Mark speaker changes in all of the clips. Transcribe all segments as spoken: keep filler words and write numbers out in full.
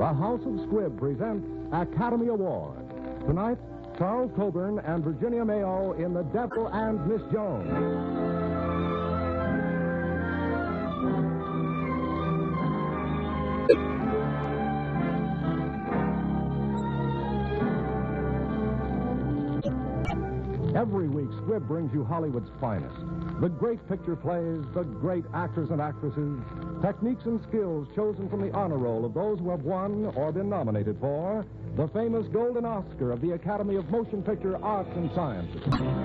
Speaker 1: the House of Squibb presents Academy Award. Tonight, Charles Coburn and Virginia Mayo in The Devil and Miss Jones. Every week, Squibb brings you Hollywood's finest. The great picture plays, the great actors and actresses, techniques and skills chosen from the honor roll of those who have won or been nominated for the famous Golden Oscar of the Academy of Motion Picture Arts and Sciences.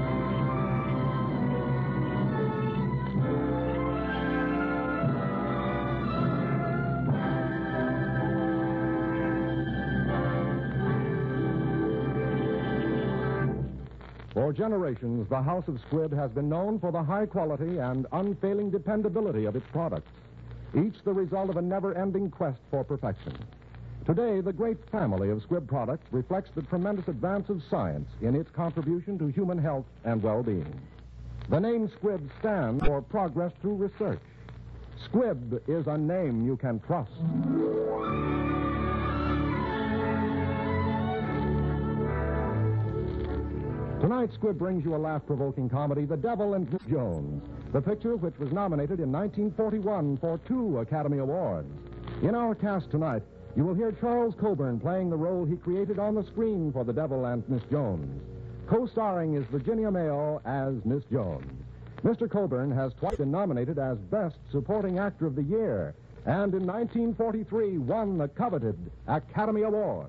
Speaker 1: For generations, the House of Squibb has been known for the high quality and unfailing dependability of its products, each the result of a never-ending quest for perfection. Today, the great family of Squibb products reflects the tremendous advance of science in its contribution to human health and well-being. The name Squibb stands for progress through research. Squibb is a name you can trust. Tonight, Squibb brings you a laugh-provoking comedy, The Devil and Miss Jones, the picture which was nominated in nineteen forty-one for two Academy Awards. In our cast tonight, you will hear Charles Coburn playing the role he created on the screen for The Devil and Miss Jones. Co-starring is Virginia Mayo as Miss Jones. Mister Coburn has twice been nominated as Best Supporting Actor of the Year, and in nineteen forty-three won the coveted Academy Award.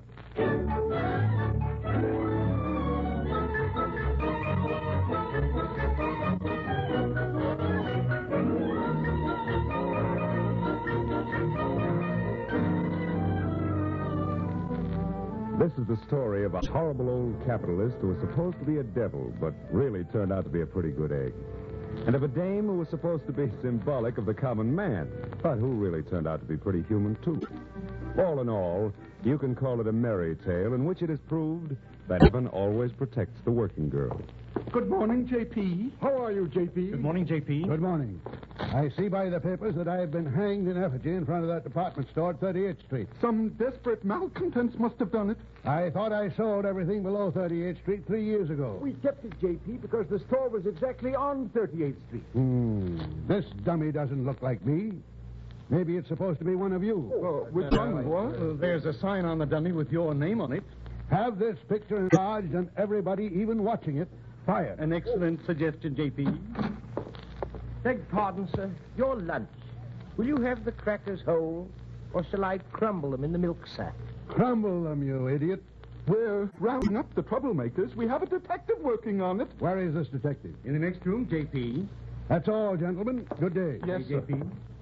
Speaker 2: This is the story of a horrible old capitalist who was supposed to be a devil, but really turned out to be a pretty good egg. And of a dame who was supposed to be symbolic of the common man, but who really turned out to be pretty human, too. All in all, you can call it a merry tale in which it is proved that heaven always protects the working girl.
Speaker 3: Good morning, J P.
Speaker 1: How are you, J P?
Speaker 3: Good morning, J P.
Speaker 4: Good morning. I see by the papers that I've been hanged in effigy in front of that department store at thirty-eighth Street.
Speaker 3: Some desperate malcontents must have done it.
Speaker 4: I thought I sold everything below thirty-eighth Street three years ago.
Speaker 5: We kept it, J P, because the store was exactly on thirty-eighth Street.
Speaker 4: Hmm. This dummy doesn't look like me. Maybe it's supposed to be one of you.
Speaker 3: Uh, which one? What? Uh, there's a sign on the dummy with your name on it.
Speaker 4: Have this picture enlarged and everybody, even watching it, fired.
Speaker 3: An excellent suggestion, J P.
Speaker 5: Beg pardon, sir. Your lunch. Will you have the crackers whole, or shall I crumble them in the milk sack?
Speaker 4: Crumble them, you idiot.
Speaker 3: We're rounding up the troublemakers. We have a detective working on it.
Speaker 4: Where is this detective?
Speaker 3: In the next room, J P.
Speaker 4: That's all, gentlemen. Good day.
Speaker 3: Yes,
Speaker 4: J P.
Speaker 3: sir.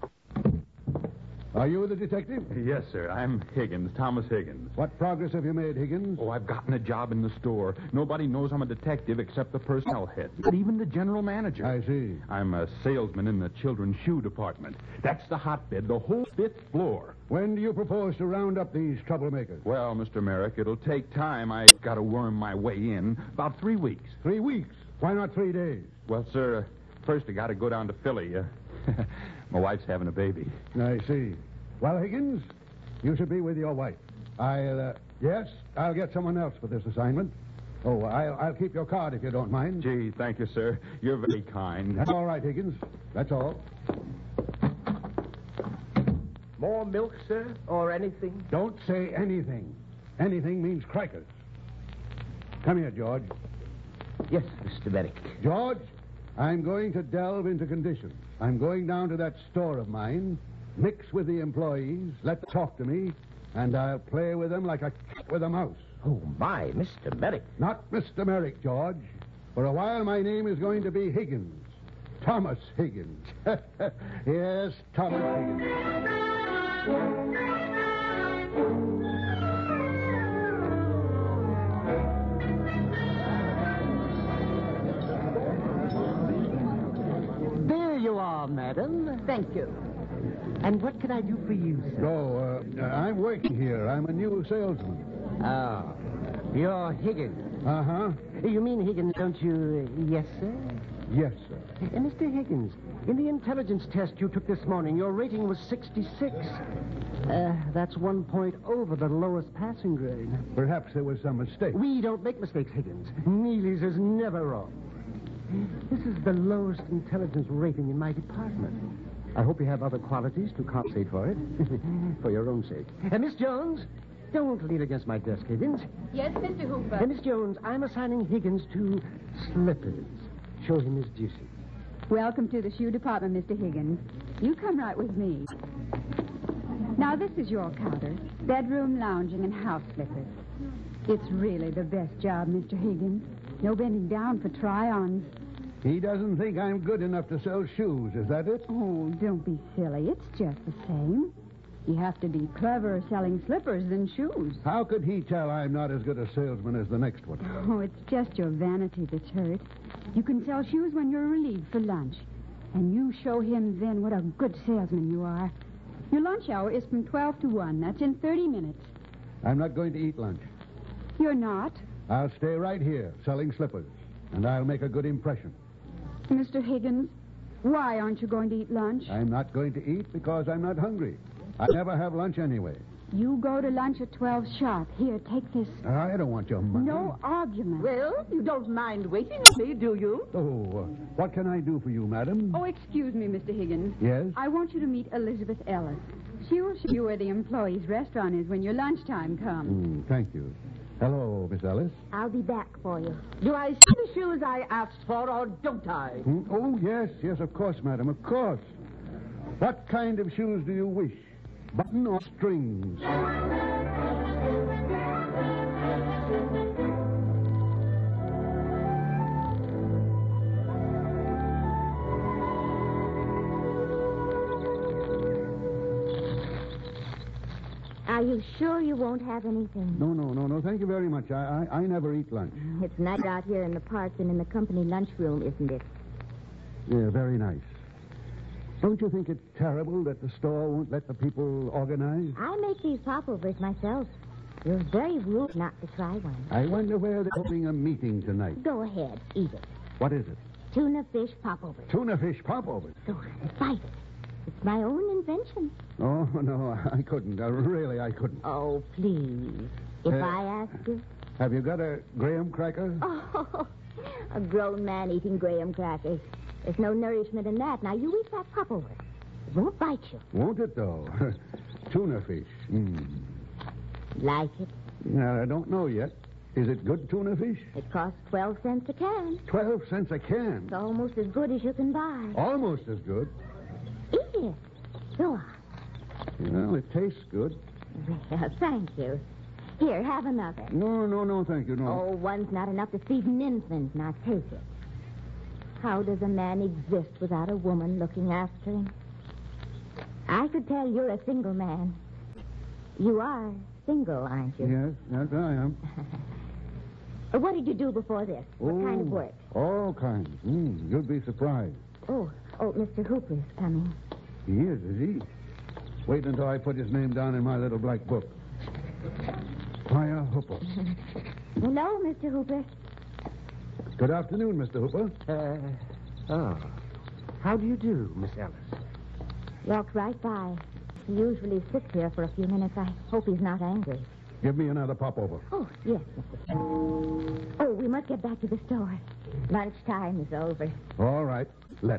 Speaker 4: Are you the detective?
Speaker 6: Yes, sir. I'm Higgins, Thomas Higgins.
Speaker 4: What progress have you made, Higgins?
Speaker 6: Oh, I've gotten a job in the store. Nobody knows I'm a detective except the personnel head, not even the general manager.
Speaker 4: I see.
Speaker 6: I'm a salesman in the children's shoe department. That's the hotbed, the whole fifth floor.
Speaker 4: When do you propose to round up these troublemakers?
Speaker 6: Well, Mister Merrick, it'll take time. I've got to worm my way in. About three weeks.
Speaker 4: Three weeks. Why not three days?
Speaker 6: Well, sir, uh, first I got to go down to Philly. Uh, my wife's having a baby.
Speaker 4: I see. Well, Higgins, you should be with your wife. I'll, uh, yes, I'll get someone else for this assignment. Oh, I'll, I'll keep your card if you don't mind.
Speaker 6: Gee, thank you, sir. You're very kind.
Speaker 4: That's all right, Higgins. That's all.
Speaker 5: More milk, sir, or anything?
Speaker 4: Don't say anything. Anything means crackers. Come here, George.
Speaker 5: Yes, Mister Merrick.
Speaker 4: George, I'm going to delve into conditions. I'm going down to that store of mine, mix with the employees, let them talk to me, and I'll play with them like a cat with a mouse.
Speaker 5: Oh, my, Mister Merrick.
Speaker 4: Not Mister Merrick, George. For a while, my name is going to be Higgins. Thomas Higgins. Yes, Thomas Higgins.
Speaker 7: There you are, madam. Thank you. And what can I do for you, sir?
Speaker 4: Oh, uh, I'm working here. I'm a new salesman.
Speaker 7: Oh, you're Higgins.
Speaker 4: Uh-huh.
Speaker 7: You mean Higgins, don't you? Uh, yes, sir?
Speaker 4: Yes, sir.
Speaker 7: Uh, Mister Higgins, in the intelligence test you took this morning, your rating was sixty-six. Uh, that's one point over the lowest passing grade.
Speaker 4: Perhaps there was some mistake.
Speaker 7: We don't make mistakes, Higgins. Neely's is never wrong. This is the lowest intelligence rating in my department. I hope you have other qualities to compensate for it. For your own sake. Uh, Miss Jones, don't lean against my desk, Higgins.
Speaker 8: Yes, Mister Hooper.
Speaker 7: Uh, Miss Jones, I'm assigning Higgins to slippers. Show him his duty.
Speaker 8: Welcome to the shoe department, Mister Higgins. You come right with me. Now, this is your counter. Bedroom, lounging, and house slippers. It's really the best job, Mister Higgins. No bending down for try-ons.
Speaker 4: He doesn't think I'm good enough to sell shoes, is that it?
Speaker 8: Oh, don't be silly. It's just the same. You have to be cleverer selling slippers than shoes.
Speaker 4: How could he tell I'm not as good a salesman as the next one?
Speaker 8: Oh, it's just your vanity that's hurt. You can sell shoes when you're relieved for lunch. And you show him then what a good salesman you are. Your lunch hour is from twelve to one. That's in thirty minutes.
Speaker 4: I'm not going to eat lunch.
Speaker 8: You're not?
Speaker 4: I'll stay right here, selling slippers. And I'll make a good impression.
Speaker 8: Mister Higgins, why aren't you going to eat lunch?
Speaker 4: I'm not going to eat because I'm not hungry. I never have lunch anyway.
Speaker 8: You go to lunch at twelve sharp. Here, take this.
Speaker 4: I don't want your money.
Speaker 8: No argument.
Speaker 9: Well, you don't mind waiting on me, do you?
Speaker 4: Oh, uh, what can I do for you, madam?
Speaker 8: Oh, excuse me, Mister Higgins.
Speaker 4: Yes?
Speaker 8: I want you to meet Elizabeth Ellis. She will show you where the employees' restaurant is when your lunchtime comes.
Speaker 4: Mm, thank you. Hello, Miss Ellis.
Speaker 9: I'll be back for you. Do I see the shoes I asked for, or don't I?
Speaker 4: Hmm? Oh, yes, yes, of course, madam, of course. What kind of shoes do you wish? Button or strings?
Speaker 9: Are you sure you won't have anything?
Speaker 4: No, no, no, no. Thank you very much. I, I, I never eat lunch.
Speaker 9: It's nice out here in the park and in the company lunchroom, isn't it?
Speaker 4: Yeah, very nice. Don't you think it's terrible that the store won't let the people organize?
Speaker 9: I make these popovers myself. You're very rude not to try one.
Speaker 4: I wonder where they're holding a meeting tonight.
Speaker 9: Go ahead, eat it.
Speaker 4: What is it?
Speaker 9: Tuna fish popover.
Speaker 4: Tuna fish popovers.
Speaker 9: Go on, bite it. It's my own invention.
Speaker 4: Oh, no, I couldn't. Uh, really, I couldn't.
Speaker 9: Oh, please. If
Speaker 4: Uh,
Speaker 9: I ask you.
Speaker 4: Have you got a graham cracker?
Speaker 9: Oh, a grown man eating graham crackers. There's no nourishment in that. Now, you eat that popover. It won't bite you.
Speaker 4: Won't it, though? Tuna fish. Mm.
Speaker 9: Like it?
Speaker 4: Now, I don't know yet. Is it good tuna fish?
Speaker 9: It costs twelve cents a can.
Speaker 4: Twelve cents a can.
Speaker 9: It's almost as good as you can buy.
Speaker 4: Almost as good.
Speaker 9: Eat it. Go on.
Speaker 4: Well, it tastes good.
Speaker 9: Well, thank you. Here, have another.
Speaker 4: No, no, no, thank you, no.
Speaker 9: Oh, one's not enough to feed an infant. Now, take it. How does a man exist without a woman looking after him? I could tell you're a single man. You are single, aren't you?
Speaker 4: Yes, yes, I am.
Speaker 9: What did you do before this? What
Speaker 4: oh,
Speaker 9: kind of work?
Speaker 4: All kinds. Mm, you'd be surprised.
Speaker 9: Oh, oh, Mister Hooper's coming.
Speaker 4: He is, is he? Wait until I put his name down in my little black book. Squire Hooper.
Speaker 9: Hello, Mister Hooper.
Speaker 4: Good afternoon, Mister Hooper.
Speaker 7: Uh, oh. How do you do, Miss Ellis?
Speaker 9: Walked right by. He usually sits here for a few minutes. I hope he's not angry.
Speaker 4: Give me another popover.
Speaker 9: Oh, yes, Mister Oh, we must get back to the store. Lunchtime is over.
Speaker 4: All right, let's.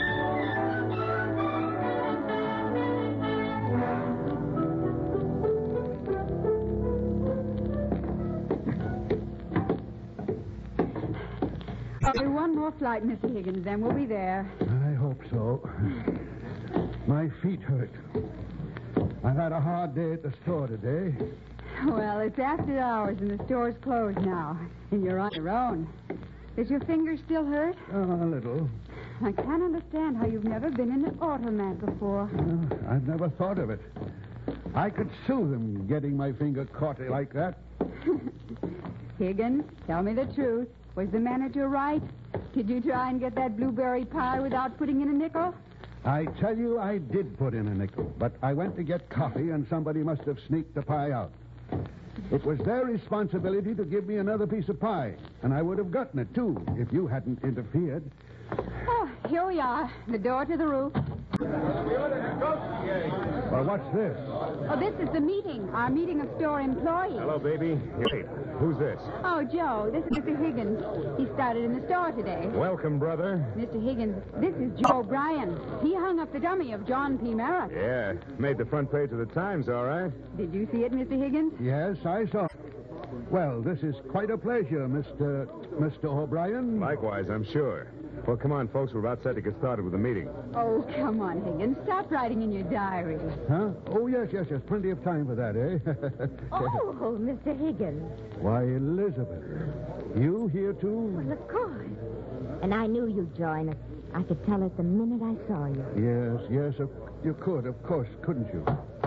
Speaker 8: Only one more flight, Mister Higgins, then we'll be there.
Speaker 4: I hope so. My feet hurt. I've had a hard day at the store today.
Speaker 8: Well, it's after hours and the store's closed now, and you're on your own. Does your finger still hurt?
Speaker 4: Oh, a little.
Speaker 8: I can't understand how you've never been in an automat before.
Speaker 4: Uh, I've never thought of it. I could sue them getting my finger caught like that.
Speaker 8: Higgins, tell me the truth. Was the manager right? Did you try and get that blueberry pie without putting in a nickel?
Speaker 4: I tell you, I did put in a nickel, but I went to get coffee and somebody must have sneaked the pie out. It was their responsibility to give me another piece of pie, and I would have gotten it, too, if you hadn't interfered.
Speaker 8: Oh, here we are. The door to the roof.
Speaker 4: Well, what's this?
Speaker 8: Oh, this is the meeting, our meeting of store employees.
Speaker 2: Hello, baby. Hey, who's this?
Speaker 8: Oh, Joe, this is Mister Higgins. He started in the store today.
Speaker 2: Welcome, brother.
Speaker 8: Mister Higgins, this is Joe O'Brien. He hung up the dummy of John P. Merrick.
Speaker 2: Yeah, made the front page of the Times, all right.
Speaker 8: Did you see it, Mister Higgins?
Speaker 4: Yes, I saw. Well, this is quite a pleasure, Mister Mister O'Brien.
Speaker 2: Likewise, I'm sure. Well, come on, folks. We're about set to get started with the meeting.
Speaker 8: Oh, come on, Higgins. Stop writing in your diary.
Speaker 4: Huh? Oh, yes, yes, yes. Plenty of time for that, eh?
Speaker 9: Oh, Mister Higgins.
Speaker 4: Why, Elizabeth. You here, too?
Speaker 9: Well, of course. And I knew you'd join us. I could tell it the minute I saw you.
Speaker 4: Yes, yes, of, you could, of course, couldn't you?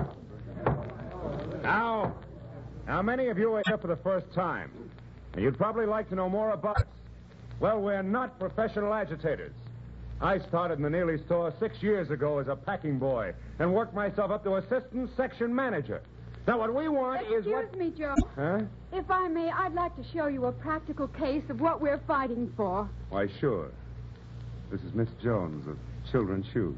Speaker 2: Now, how many of you are here for the first time? And you'd probably like to know more about us. Well, we're not professional agitators. I started in the Neely store six years ago as a packing boy and worked myself up to assistant section manager. Now, what we want
Speaker 8: Excuse
Speaker 2: is what...
Speaker 8: me, Joe.
Speaker 2: Huh?
Speaker 8: If I may, I'd like to show you a practical case of what we're fighting for.
Speaker 2: Why, sure. This is Miss Jones of Children's Shoes.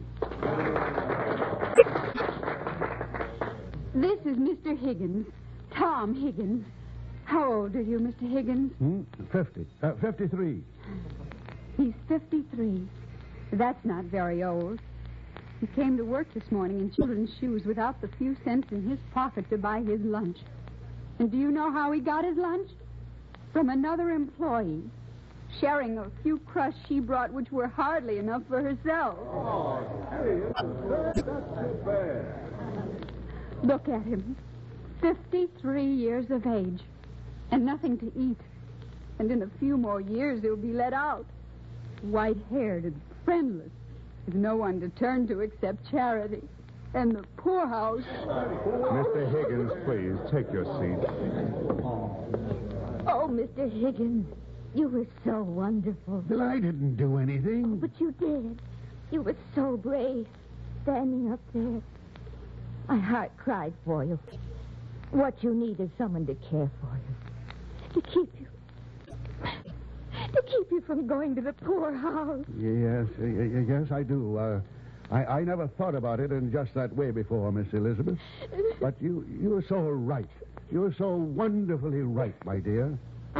Speaker 8: This is Mister Higgins, Tom Higgins. How old are you, Mister Higgins?
Speaker 4: Hmm? Fifty. Uh, fifty-three.
Speaker 8: He's fifty-three. That's not very old. He came to work this morning in Children's Shoes without the few cents in his pocket to buy his lunch. And do you know how he got his lunch? From another employee, sharing a few crusts she brought, which were hardly enough for herself.
Speaker 2: Oh, that's too bad.
Speaker 8: Look at him. fifty-three years of age. And nothing to eat. And in a few more years, he'll be let out. White-haired and friendless, with no one to turn to except charity. And the poorhouse.
Speaker 2: Mister Higgins, please, take your seat.
Speaker 9: Oh, Mister Higgins, you were so wonderful.
Speaker 4: Well, I didn't do anything.
Speaker 9: But you did. You were so brave, standing up there. My heart cried for you. What you need is someone to care for you. To keep you. To keep you from going to the poorhouse.
Speaker 4: Yes, y- y- yes, I do. Uh, I, I never thought about it in just that way before, Miss Elizabeth. But you, you're so right. You're so wonderfully right, my dear.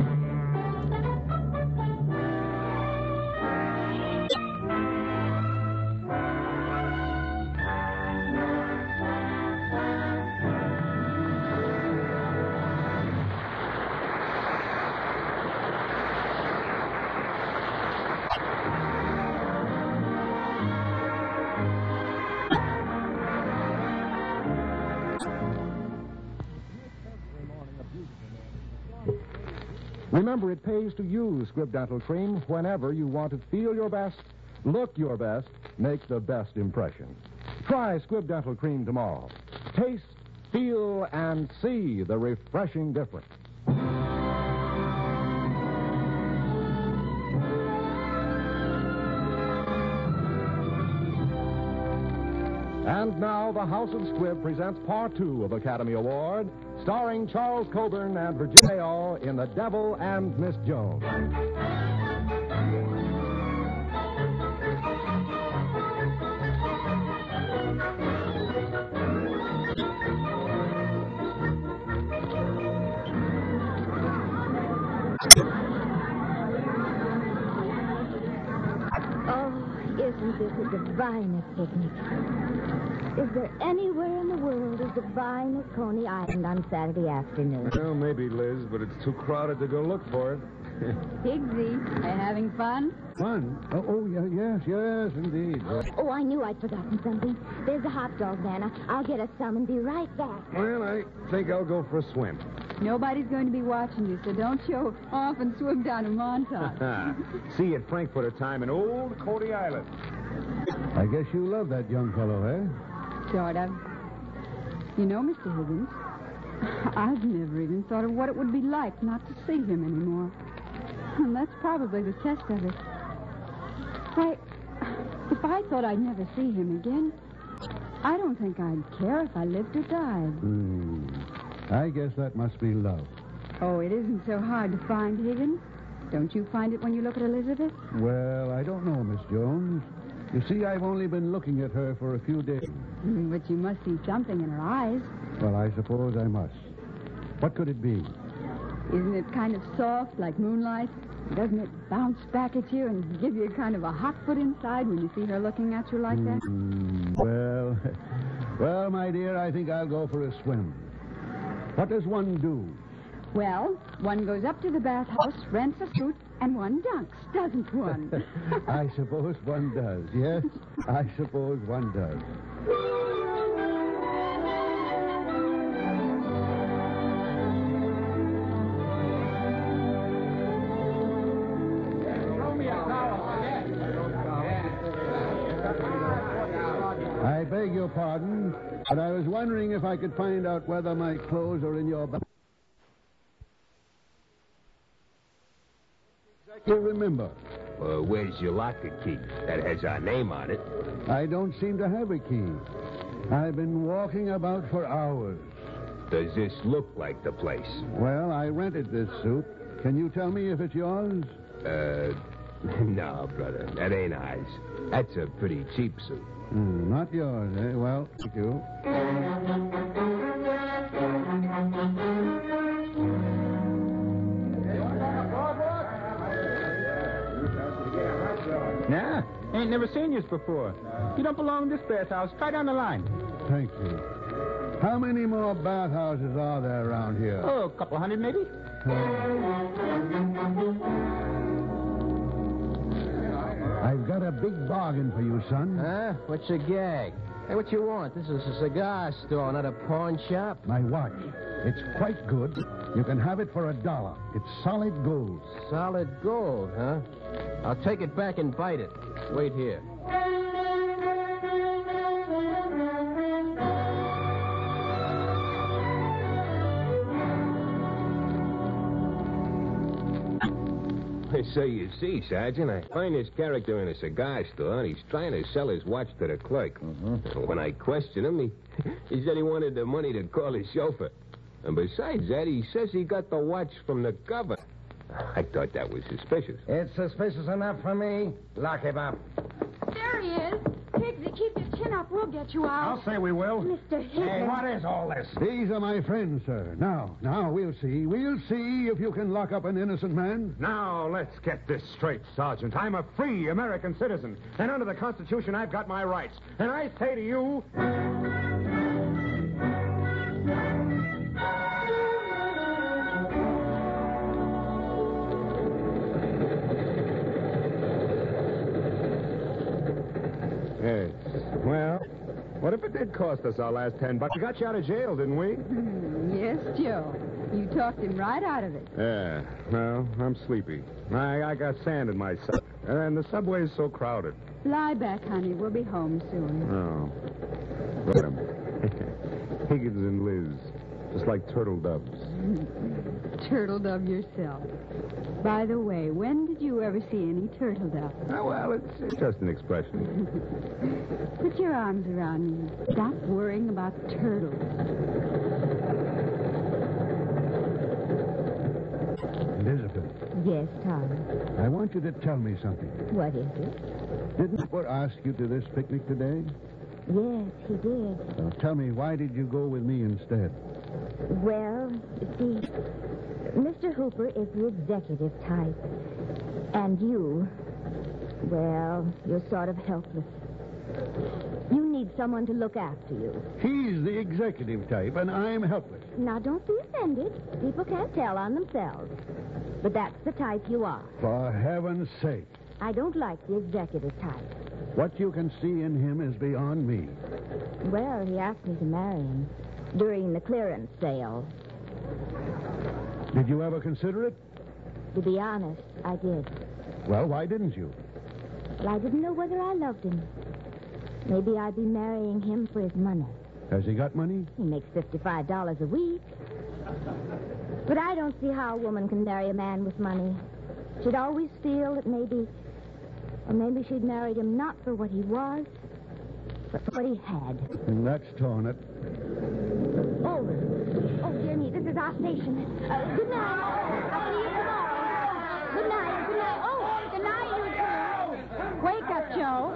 Speaker 1: Remember, it pays to use Squibb Dental Cream whenever you want to feel your best, look your best, make the best impression. Try Squibb Dental Cream tomorrow. Taste, feel, and see the refreshing difference. And now, the House of Squibb presents part two of Academy Award, starring Charles Coburn and Virginia Mayo in The Devil and Miss Jones.
Speaker 9: Oh, isn't this a divine picnic? Is there anywhere in the world as divine as Coney Island on Saturday afternoon?
Speaker 2: Well, maybe, Liz, but it's too crowded to go look for it.
Speaker 8: Higsy, are you having fun?
Speaker 4: Fun? Oh, oh yeah, yes, yes, indeed.
Speaker 9: Oh, I knew I'd forgotten something. There's a hot dog, Nana. I'll get us some and be right back.
Speaker 2: Well, I think I'll go for a swim.
Speaker 8: Nobody's going to be watching you, so don't show off and swim down to Montauk.
Speaker 2: See you at Frankfurter time in old Coney Island.
Speaker 4: I guess you love that young fellow, eh?
Speaker 8: Sort of. You know, Mister Higgins, I've never even thought of what it would be like not to see him anymore. And that's probably the test of it. Why, if I thought I'd never see him again, I don't think I'd care if I lived or died.
Speaker 4: Hmm. I guess that must be love.
Speaker 8: Oh, it isn't so hard to find, Higgins. Don't you find it when you look at Elizabeth?
Speaker 4: Well, I don't know, Miss Jones. You see, I've only been looking at her for a few days.
Speaker 8: But you must see something in her eyes.
Speaker 4: Well, I suppose I must. What could it be?
Speaker 8: Isn't it kind of soft, like moonlight? Doesn't it bounce back at you and give you kind of a hot foot inside when you see her looking at you like that?
Speaker 4: Mm, well, well, my dear, I think I'll go for a swim. What does one do?
Speaker 8: Well, one goes up to the bathhouse, rents a suit, and one dunks, doesn't one?
Speaker 4: I suppose one does, yes. I suppose one does. I beg your pardon, but I was wondering if I could find out whether my clothes are in your bag. You remember?
Speaker 10: Uh, where's your locker key? That has our name on it.
Speaker 4: I don't seem to have a key. I've been walking about for hours.
Speaker 10: Does this look like the place?
Speaker 4: Well, I rented this suit. Can you tell me if it's yours?
Speaker 10: Uh, no, brother. That ain't ours. That's a pretty cheap suit.
Speaker 4: Mm, not yours, eh? Well, thank you.
Speaker 6: Nah, ain't never seen you before. You don't belong in this bathhouse. Try down the line.
Speaker 4: Thank you. How many more bathhouses are there around here?
Speaker 6: Oh, a couple hundred maybe.
Speaker 4: I've got a big bargain for you, son.
Speaker 5: Huh? What's your gag? Hey, what you want? This is a cigar store, not a pawn shop.
Speaker 4: My watch. It's quite good. You can have it for a dollar. It's solid gold.
Speaker 5: Solid gold, huh? I'll take it back and bite it. Wait here.
Speaker 10: So you see, Sergeant, I find this character in a cigar store, and he's trying to sell his watch to the clerk. Mm-hmm. When I questioned him, he, he said he wanted the money to call his chauffeur. And besides that, he says he got the watch from the governor. I thought that was suspicious.
Speaker 5: It's suspicious enough for me. Lock him up.
Speaker 8: There he is. Higgsy, keep your chin up. We'll get you out.
Speaker 3: I'll say we will.
Speaker 8: Mister Higgins.
Speaker 5: Hey, what is all this?
Speaker 4: These are my friends, sir. Now, now, we'll see. We'll see if you can lock up an innocent man.
Speaker 2: Now, let's get this straight, Sergeant. I'm a free American citizen, and under the Constitution, I've got my rights. And I say to you... Yes. Well, what if it did cost us our last ten bucks? We got you out of jail, didn't we?
Speaker 8: Yes, Joe. You talked him right out of it.
Speaker 2: Yeah. Well, I'm sleepy. I, I got sand in my sub. And the subway's so crowded.
Speaker 8: Lie back, honey. We'll be home soon.
Speaker 2: Oh. Look at 'em. Higgins and Liz. Just like turtle doves.
Speaker 8: Turtle dove yourself. By the way, when did you ever see any turtle dove?
Speaker 2: Oh, well, it's, it's just an expression.
Speaker 8: Put your arms around me. Stop worrying about turtles.
Speaker 4: Elizabeth,
Speaker 9: Yes, Tom.
Speaker 4: I want you to tell me something.
Speaker 9: What is it?
Speaker 4: Didn't Hooper ask you to this picnic today?
Speaker 9: Yes, he did.
Speaker 4: Now, tell me, why did you go with me instead?
Speaker 9: Well, see, Mister Hooper is the executive type. And you, well, you're sort of helpless. You need someone to look after you.
Speaker 4: He's the executive type, and I'm helpless.
Speaker 9: Now, don't be offended. People can't tell on themselves. But that's the type you are.
Speaker 4: For heaven's sake.
Speaker 9: I don't like the executive type.
Speaker 4: What you can see in him is beyond me.
Speaker 9: Well, he asked me to marry him during the clearance sale.
Speaker 4: Did you ever consider it?
Speaker 9: To be honest, I did.
Speaker 4: Well, why didn't you?
Speaker 9: Well, I didn't know whether I loved him. Maybe I'd be marrying him for his money.
Speaker 4: Has he got money?
Speaker 9: He makes fifty-five dollars a week. But I don't see how a woman can marry a man with money. She'd always feel that maybe, or maybe she'd married him not for what he was, but for what he had.
Speaker 4: And that's torn it.
Speaker 9: Oh, oh, dear me, this is our station. Uh, good night. I'll see you tomorrow. Good night, good night. Oh, good night, you two.
Speaker 8: Wake up, Joe. Wake up,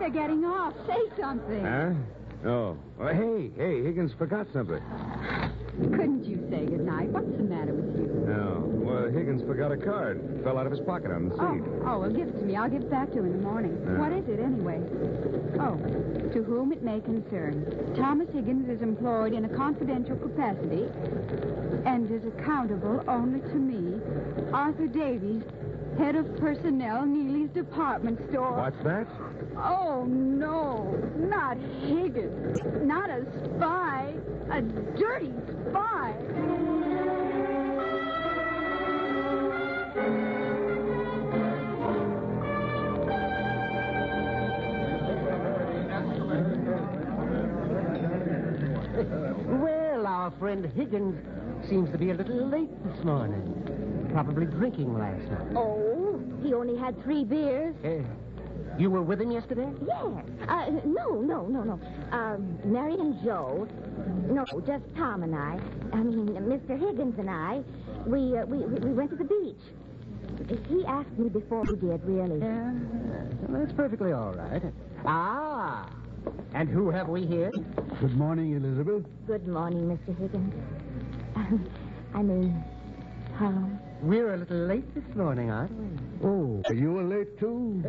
Speaker 8: they're getting off. Say something.
Speaker 2: Huh? Oh. Well, hey, hey, Higgins forgot something.
Speaker 8: Couldn't you say goodnight? What's the matter with you?
Speaker 2: No. Well, Higgins forgot a card. Fell out of his pocket on the
Speaker 8: Oh,
Speaker 2: seat.
Speaker 8: oh, well, give it to me. I'll give it back to him in the morning.
Speaker 2: Yeah.
Speaker 8: What is it, anyway? Oh, to whom it may concern. Thomas Higgins is employed in a confidential capacity and is accountable only to me, Arthur Davies, head of personnel, Neely's department store.
Speaker 2: What's that?
Speaker 8: Oh, no, not Higgins. Not a spy. A dirty spy.
Speaker 5: Well, our friend Higgins seems to be a little late this morning. Probably drinking last night.
Speaker 9: Oh, he only had three beers.
Speaker 5: Uh, you were with him yesterday?
Speaker 9: Yes. Uh, no, no, no, no. Um, Mary and Joe. No, just Tom and I. I mean, Mister Higgins and I. We, uh, we, we went to the beach. He asked me before we did, really.
Speaker 5: Yeah, well, that's perfectly all right. Ah, and who have we here?
Speaker 4: Good morning, Elizabeth.
Speaker 9: Good morning, Mister Higgins. I mean, Tom.
Speaker 5: We're a little late this morning, aren't we?
Speaker 4: Oh, are you late, too?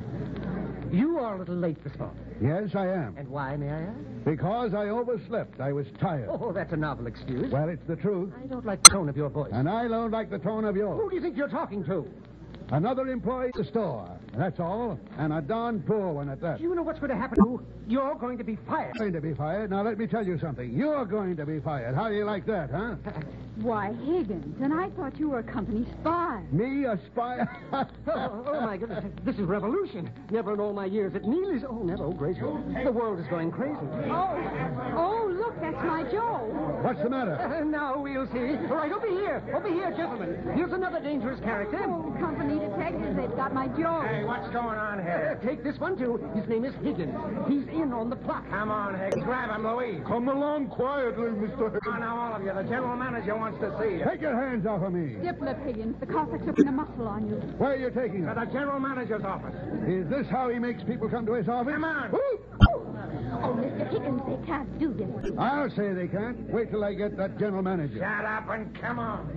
Speaker 5: You are a little late this morning.
Speaker 4: Yes, I am.
Speaker 5: And why, may I ask?
Speaker 4: Because I overslept. I was tired.
Speaker 5: Oh, that's a novel excuse.
Speaker 4: Well, it's the truth.
Speaker 5: I don't like the tone of your voice.
Speaker 4: And I don't like the tone of
Speaker 5: Who
Speaker 4: yours.
Speaker 5: do you think you're talking to?
Speaker 4: Another employee at the store. That's all. And a darn poor one at that.
Speaker 5: Do you know what's going to happen to you? You're going to be fired.
Speaker 4: Going to be fired. Now, let me tell you something. You're going to be fired. How do you like that, huh?
Speaker 8: Why, Higgins, and I thought you were a company spy.
Speaker 4: Me, a spy?
Speaker 5: oh, oh, my goodness. This is revolution. Never in all my years at Neely's. Oh, never. Oh, graceful. The world is going crazy.
Speaker 8: Oh, oh, look, that's my Joe.
Speaker 4: What's the matter?
Speaker 5: Uh, now we'll see. All right, over here. Over here, gentlemen. Here's another dangerous character.
Speaker 8: Oh, company detectives, they've got my Joe.
Speaker 5: Hey, what's going on here? Uh, take this one, too. His name is Higgins. He's in on the plot. Come on, Higgins. Grab him, Louise.
Speaker 3: Come along quietly, Mister Higgins.
Speaker 5: Oh, now, all of you. The general manager wants to see you.
Speaker 4: Take your hands off of me.
Speaker 8: Stiff lip, Higgins. The Cossacks are putting a muscle on you.
Speaker 4: Where are you taking
Speaker 5: To
Speaker 4: us?
Speaker 5: the general manager's office.
Speaker 4: Is this how he makes people come to his office?
Speaker 5: Come on.
Speaker 4: Woo!
Speaker 9: Oh, Mister Higgins, they can't do this.
Speaker 4: I'll say they can't. Wait till I get that general manager.
Speaker 5: Shut up and come on.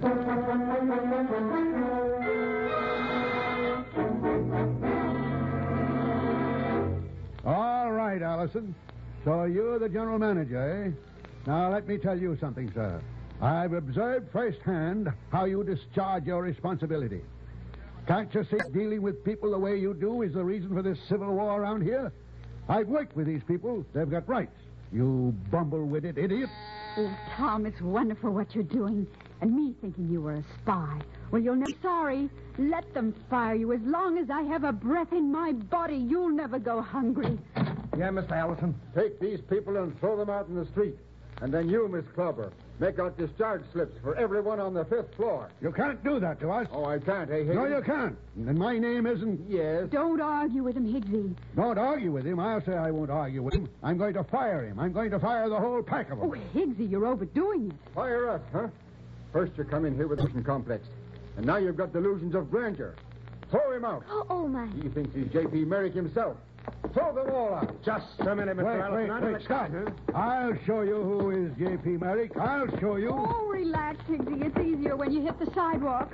Speaker 4: All right, Allison. So you're the general manager, eh? Now, let me tell you something, sir. I've observed firsthand how you discharge your responsibility. Can't you see dealing with people the way you do is the reason for this civil war around here? I've worked with these people. They've got rights. You bumble-witted idiot.
Speaker 8: Oh, Tom, it's wonderful what you're doing. And me thinking you were a spy. Well, you'll never... Sorry. Let them fire you. As long as I have a breath in my body, you'll never go hungry.
Speaker 5: Yeah, Mister Allison.
Speaker 11: Take these people and throw them out in the street. And then you, Miss Clubber, make out discharge slips for everyone on the fifth floor.
Speaker 4: You can't do that to us.
Speaker 11: Oh, I can't, eh, Higgins?
Speaker 4: No, you can't. And my name isn't...
Speaker 11: Yes.
Speaker 8: Don't argue with him, Higgsy.
Speaker 4: Don't argue with him. I'll say I won't argue with him. I'm going to fire him. I'm going to fire the whole pack of them.
Speaker 8: Oh, Higgsy, you're overdoing it.
Speaker 11: Fire us, huh? First you come in here with illusion complex. And now you've got delusions of grandeur. Throw him out.
Speaker 9: Oh, oh my.
Speaker 11: He thinks he's J P. Merrick himself. Throw them all out.
Speaker 5: Just a minute, Mister
Speaker 4: Wait,
Speaker 5: Allison.
Speaker 4: wait,
Speaker 5: Under
Speaker 4: wait,
Speaker 5: the
Speaker 4: stop.
Speaker 5: counter.
Speaker 4: I'll show you who is J P. Merrick. I'll show you.
Speaker 8: Oh, relax, Higgsy. It's easier when you hit the sidewalk.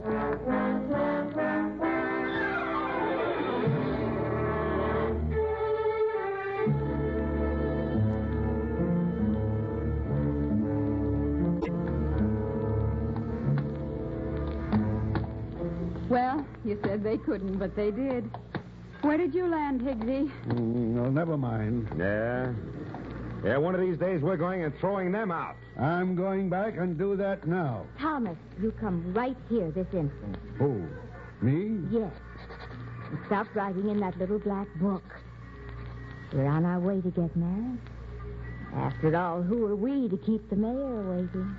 Speaker 8: Well, you said they couldn't, but they did. Where did you land, Higgsy?
Speaker 4: Mm, no, never mind.
Speaker 2: Yeah. Yeah, one of these days we're going and throwing them out.
Speaker 4: I'm going back and do that now.
Speaker 9: Thomas, you come right here this instant.
Speaker 4: Who? Me?
Speaker 9: Yes. And stop writing in that little black book. We're on our way to get married. After all, who are we to keep the mayor waiting?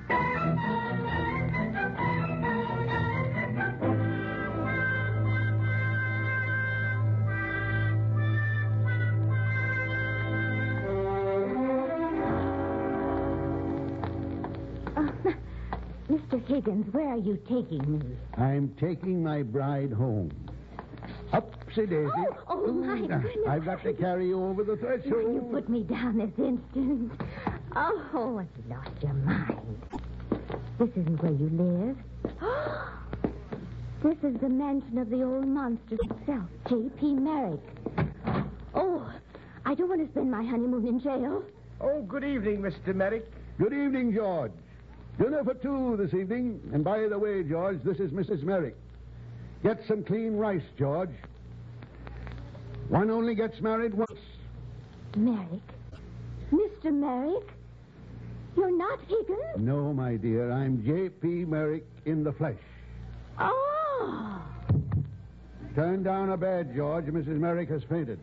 Speaker 9: Mister Higgins, where are you taking me?
Speaker 4: I'm taking my bride home. Up Whoopsie daisy.
Speaker 9: Oh, oh, my
Speaker 4: Now,
Speaker 9: goodness.
Speaker 4: I've got to carry you over the
Speaker 9: You
Speaker 4: threshold.
Speaker 9: put me down this instant. Oh, I've lost your mind. This isn't where you live. This is the mansion of the old monster himself, J P. Merrick. Oh, I don't want to spend my honeymoon in jail.
Speaker 5: Oh, good evening, Mister Merrick.
Speaker 4: Good evening, George. Dinner for two this evening. And by the way, George, this is Missus Merrick. Get some clean rice, George. One only gets married once.
Speaker 9: Merrick? Mister Merrick? You're not Higgins?
Speaker 4: No, my dear, I'm J P. Merrick in the flesh.
Speaker 9: Oh!
Speaker 4: Turn down a bed, George. Missus Merrick has fainted.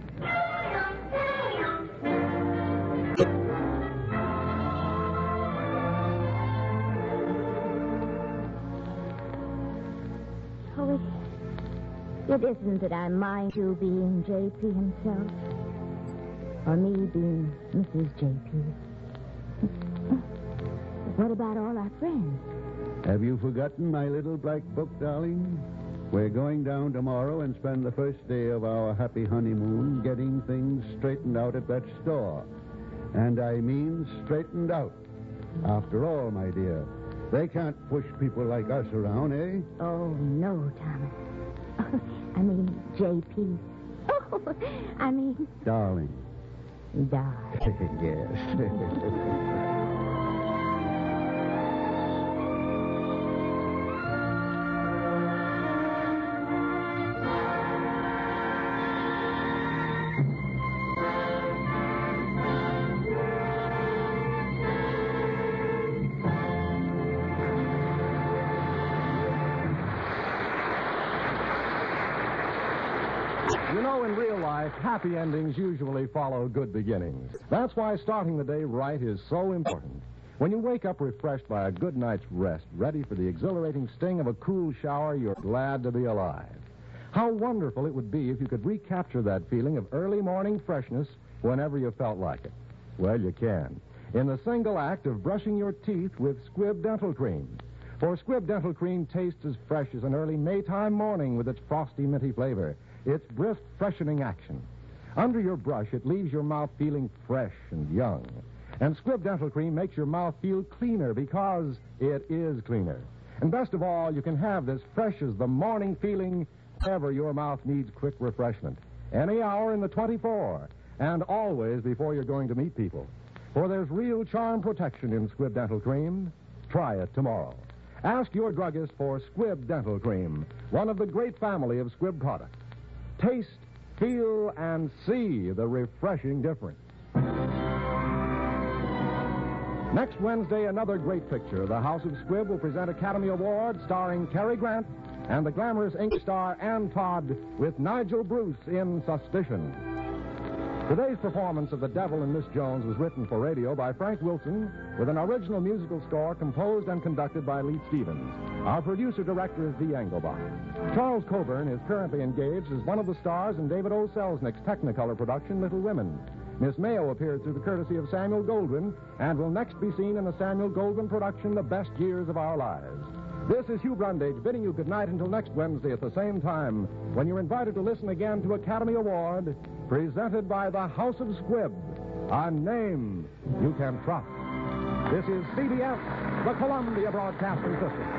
Speaker 9: Oh, it, it isn't that I mind you being J P himself, or me being Missus J P. What about all our friends?
Speaker 4: Have you forgotten my little black book, darling? We're going down tomorrow and spend the first day of our happy honeymoon getting things straightened out at that store. And I mean straightened out. After all, my dear, they can't push people like us around, eh?
Speaker 9: Oh, no, Thomas. I mean, J P. Oh, I mean...
Speaker 4: Darling.
Speaker 9: Darling.
Speaker 4: Yes.
Speaker 1: You know, in real life, happy endings usually follow good beginnings. That's why starting the day right is so important. When you wake up refreshed by a good night's rest, ready for the exhilarating sting of a cool shower, you're glad to be alive. How wonderful it would be if you could recapture that feeling of early morning freshness whenever you felt like it. Well, you can, in the single act of brushing your teeth with Squibb Dental Cream. For Squibb Dental Cream tastes as fresh as an early Maytime morning with its frosty, minty flavor. Its brisk, freshening action. Under your brush, it leaves your mouth feeling fresh and young. And Squibb Dental Cream makes your mouth feel cleaner because it is cleaner. And best of all, you can have this fresh as the morning feeling whenever your mouth needs quick refreshment. Any hour in the twenty-four, and always before you're going to meet people. For there's real charm protection in Squibb Dental Cream. Try it tomorrow. Ask your druggist for Squibb Dental Cream, one of the great family of Squibb products. Taste, feel, and see the refreshing difference. Next Wednesday, another great picture. The House of Squibb will present Academy Award starring Cary Grant and the glamorous ink star Ann Todd with Nigel Bruce in Suspicion. Today's performance of The Devil and Miss Jones was written for radio by Frank Wilson with an original musical score composed and conducted by Lee Stevens. Our producer-director is Dee Engelbach. Charles Coburn is currently engaged as one of the stars in David O. Selznick's Technicolor production, Little Women. Miss Mayo appeared through the courtesy of Samuel Goldwyn and will next be seen in the Samuel Goldwyn production, The Best Years of Our Lives. This is Hugh Brundage bidding you good night until next Wednesday at the same time when you're invited to listen again to Academy Award presented by the House of Squibb, a name you can trust. This is C B S, the Columbia Broadcasting System.